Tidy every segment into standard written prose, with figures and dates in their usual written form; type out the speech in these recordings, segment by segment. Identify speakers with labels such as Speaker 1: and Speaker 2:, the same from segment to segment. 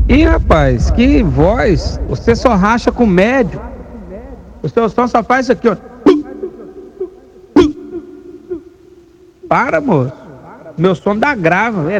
Speaker 1: Ih, rapaz, que voz! Você só racha com médio. O seu som só faz isso aqui, ó. Para, moço. Meu som dá grave,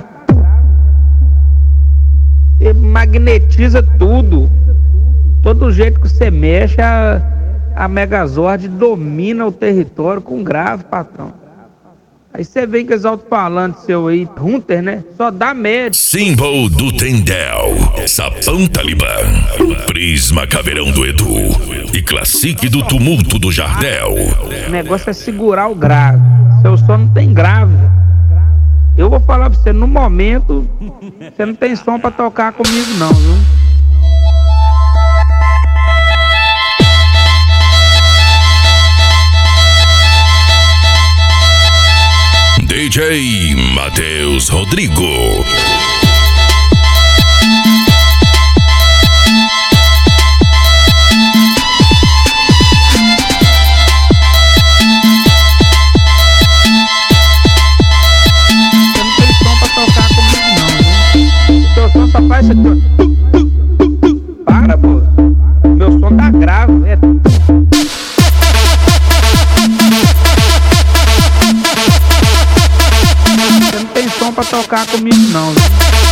Speaker 1: magnetiza tudo. Todo jeito que você mexe, a Megazord domina o território com grave, patrão. Aí você vem com os alto-falantes seu aí, Hunter, né? Só dá médio.
Speaker 2: Símbolo do Tendel, Sapão Talibã, Prisma Caveirão do Edu e Classique do Tumulto do Jardel.
Speaker 1: O negócio é segurar o grave. Seu som não tem grave. Eu vou falar pra você, no momento, você não tem som pra tocar comigo não, viu?
Speaker 2: DJ Matheus Rodrigo.
Speaker 1: Só faz isso aqui. Para, pô. Meu som tá grave, Você não tem som pra tocar comigo não, viu?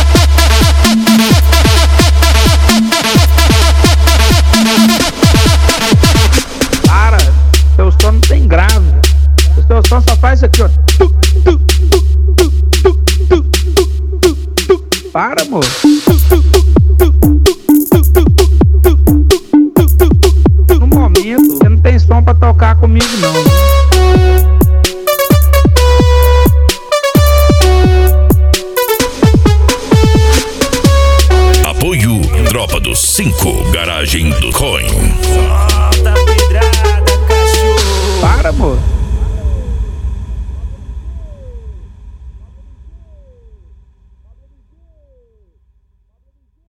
Speaker 1: Para, seu som não tem grave. O seu som só faz isso aqui, ó. Para, amor. No momento, você não tem som pra tocar comigo não.
Speaker 2: Apoio Tropa dos 5, Garagem do Coin.
Speaker 1: Para, amor.